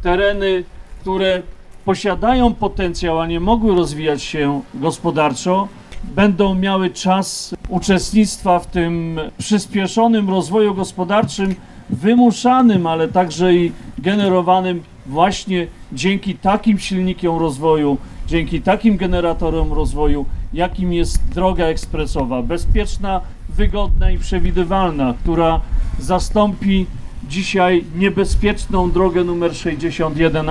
tereny, które posiadają potencjał, a nie mogły rozwijać się gospodarczo, będą miały czas uczestnictwa w tym przyspieszonym rozwoju gospodarczym, wymuszanym, ale także i generowanym właśnie dzięki takim silnikom rozwoju, dzięki takim generatorom rozwoju, jakim jest droga ekspresowa, bezpieczna, wygodna i przewidywalna, która zastąpi dzisiaj niebezpieczną drogę numer 61